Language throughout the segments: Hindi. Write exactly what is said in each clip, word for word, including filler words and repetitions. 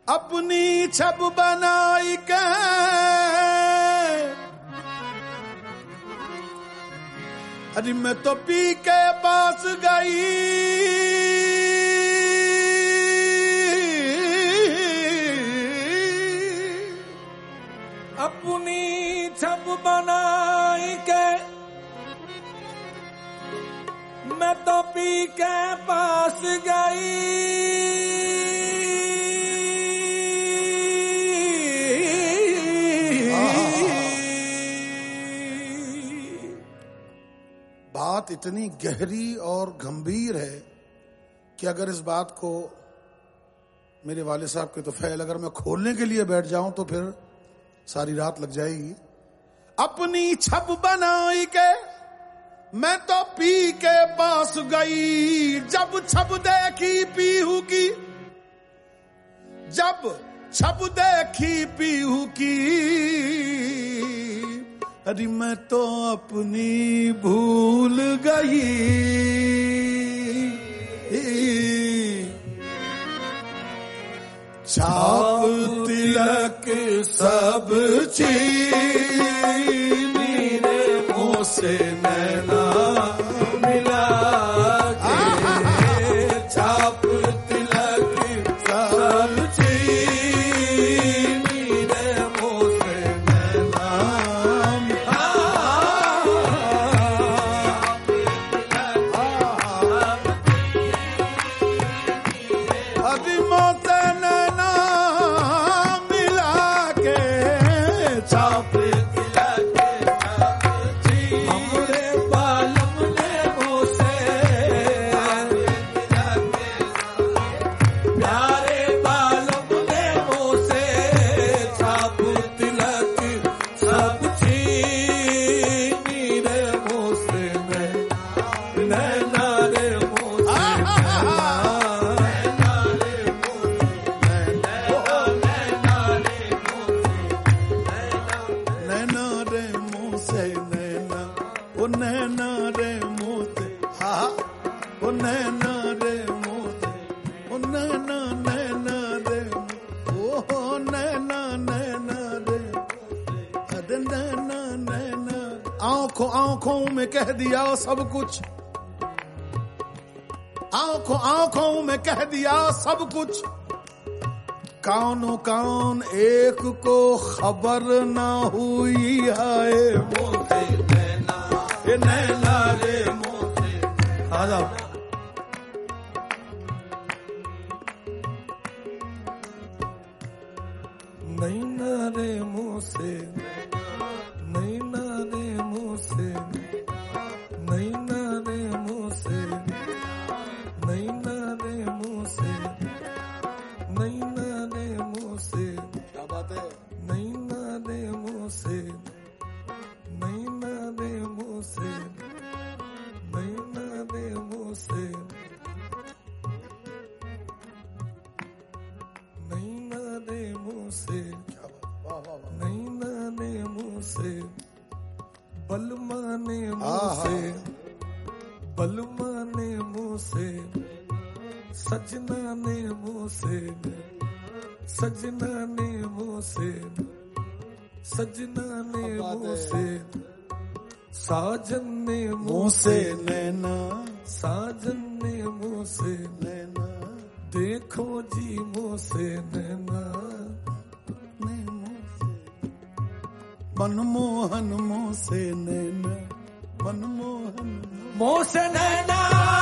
अपनी छब बनाई के अरे मैं तो पी के पास गई अपनी छब बनाई के मैं तो पी के पास गई बात इतनी गहरी और गंभीर है कि अगर इस बात को मेरे वाले साहब के तो फैल अगर मैं खोलने के लिए बैठ जाऊं तो फिर सारी रात लग जाएगी। अपनी छब बनाई के मैं तो पी के पास गई जब छब देखी पीहू की जब छब देखी पीहू की अरे मैं तो अपनी भूल गई छाप तिलक सब चीज मेरे मुंह से नैना मिला के छाप तिलक सब चीज मेरे मुंह से नैना अभी मुंह से नैना मिला के छाप आंखों आंखों में कह दिया सब कुछ आंखों आंखों में कह दिया सब कुछ कानों कान एक को खबर ना हुई है मोते नैना ये नैना रे मोते आजा नैना रे मुंह से नैना रे मुंह से नैना रे मुंह से नैना रे मुंह से नैना रे मुंह से क्या बात है नैना रे मुंह से नैना रे मुंह से नैना रे मुंह से नैना रे मुंह से नैना रे मुंह से बलमा ने मुंह से बलमा ने मुंह से सजना ने मुंह से सजना ने मुंह से सजना ने मुंह से साजन ने मुंह से नैना साजन ने मुंह से नैना देखो जी मुंह से नैना मनमोहन मुंह से नैना मनमोहन मुंह से नैना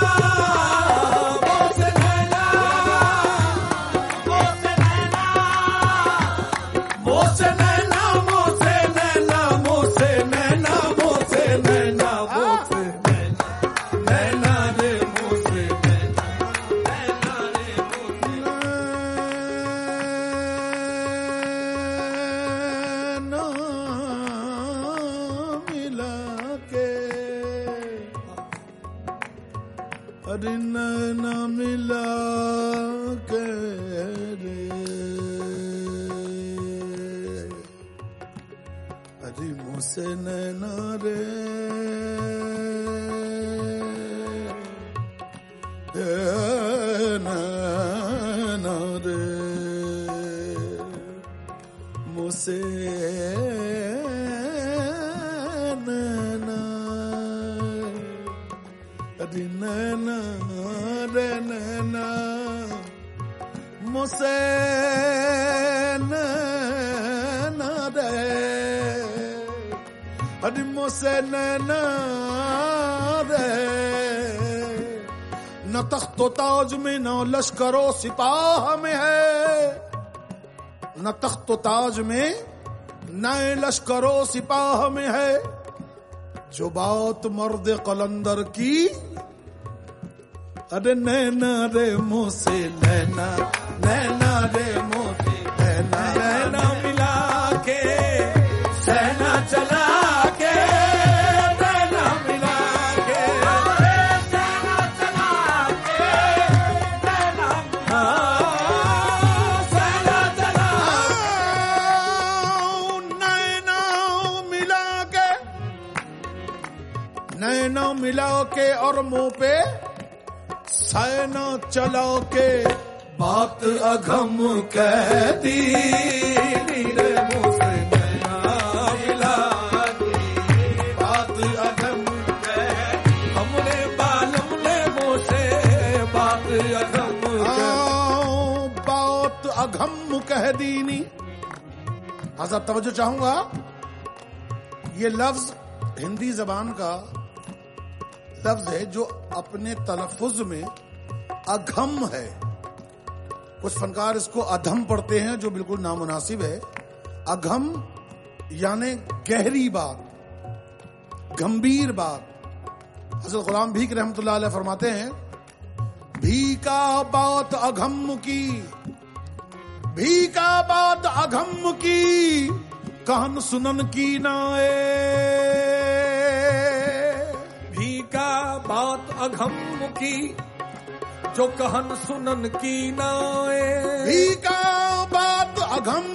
मुंह से नैना मुंह से नैना मुंह से नैना मुंह से नैना मुंह से नैना मुंह से नैना मुंह से नैना नैना रे मुंह से नैना नैना रे मुंह अरे नैना मिला के रे अरे मुझसे नैना रे नैना रे मुझसे नैना अरे नैना रे नैना मुझसे नैना रे अरे मुझसे नैना रे न तख्तो ताज में न लश्करो सिपाह में है न तख्तो ताज में न लश्करो सिपाह में है जो बात मर्द कलंदर की अरे नैना रे मुझसे नैना नैना रे मुझसे नैना नैना मिला के सहना चला के नैना मिला के सहना चला के नैना सहना चला नैना मिला के नैना मिला के और मुंह पे सैना चला के बात अघम कह दी रे मुझसे नैना मिला के बात अघम कह हमने बालम ने मुझसे बात अघम बात अघम कह दीनी। हज़रत तवज्जो चाहूंगा, ये लफ्ज हिंदी जबान का लफ्ज है जो अपने तलफ़ुज़ में अघम है। कुछ फनकार इसको अधम पढ़ते हैं जो बिल्कुल नामुनासिब है। अघम यानी गहरी बात, गंभीर बात। हज़रत गुलाम भीख रहमतुल्लाह अलैह फरमाते हैं, भीका बात अघम की, भीका बात अघम की, कहन सुनन की नाए। भीका बात अघम की जो कहन सुनन की नाए। भीका बात अघम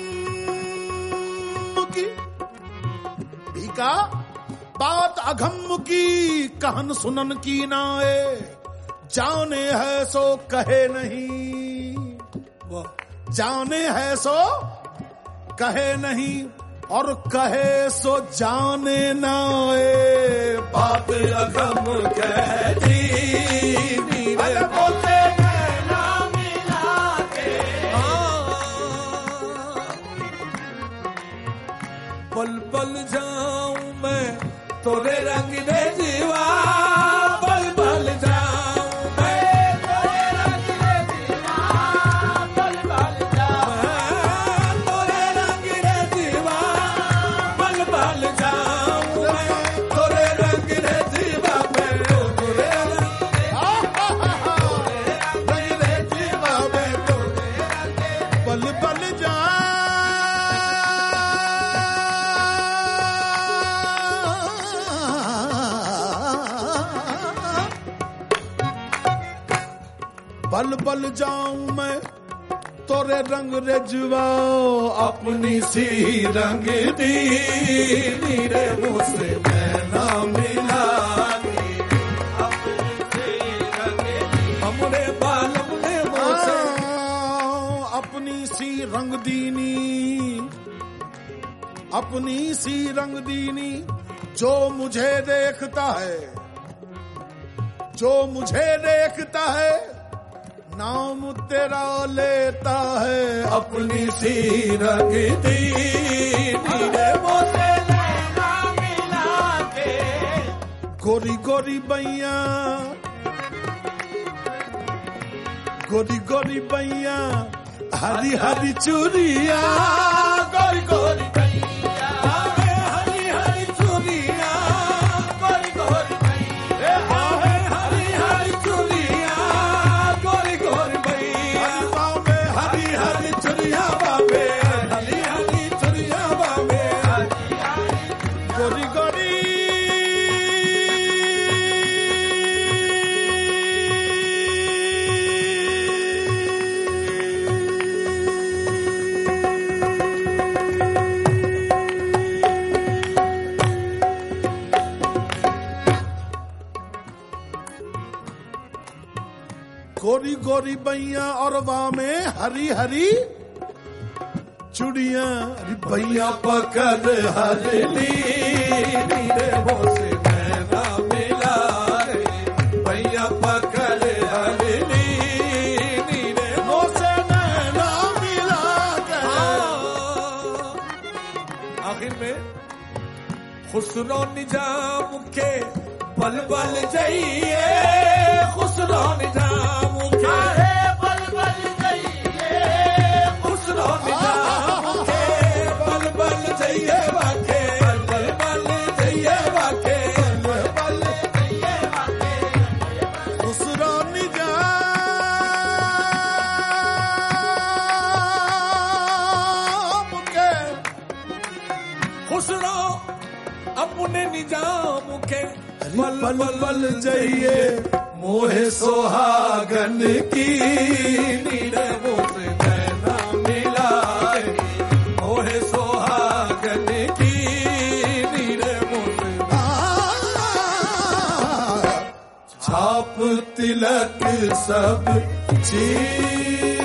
की, भीका बात अघम की, कहन सुनन की नाए। जाने है सो कहे नहीं, जाने है सो कहे नहीं, और कहे सो जाने नाए। बात अघम कह दी बोलते नैना मिला के। पल पल जाऊं मैं तोरे रंग दे जीवा, पल पल जाऊं मैं तोरे रंग दे जीवा, पल पल जाऊं तोरे रंग दे जीवा, पल पल जाऊं मैं तोरे रंग दे जीवा। मैं तोरे पल पल जा पल पल जाऊं मैं तोरे रंग रेजवा, अपनी सी रंग दी रे मुझसे नैना मिला के। अपनी सी रंग हमरे बालम ने मुझसे अपनी सी रंग दीनी, अपनी सी रंग दीनी। जो मुझे देखता है, जो मुझे देखता है, नाम तेरा लेता है। अपनी सी रंग दीनी रे मुझसे नैना मिला के। गोरी गोरी बैया, गोरी गोरी बैया, हरी हरी चूड़िया, गोरी गोरी बैया, हरी हरी चूड़िया, गोरी गोरी बैया, हरी हरी चूड़िया, गोरी गोरी बैया। हरी हरी चूड़िया बाबे, हरी हरी चूड़िया बाबे, गोरी गोरी गोरी गोरी बैया और वाह में हरी हरी चुड़िया भैया पकड़ हरली नीरे मोसे नैना मिला रे, भैया पकड़ हरली नीरे मोसे नैना मिला रे। आखिर में खुसरो निजाम के बल बल जाइए, खुसरो निजाम के बल बल जाइए, खुसरो निजाम के बल बल जाइए वाके, बल बल जाइए वाके, बल बल जाइए वाके, खुसरो निजाम के, खुसरो अपने निजाम के बल बल बल जाइए मोहे सोहागन की नीरे मोसे नैना मिला रे, मोहे सोहागन की नीरे मोसे। छाप तिलक सब चीज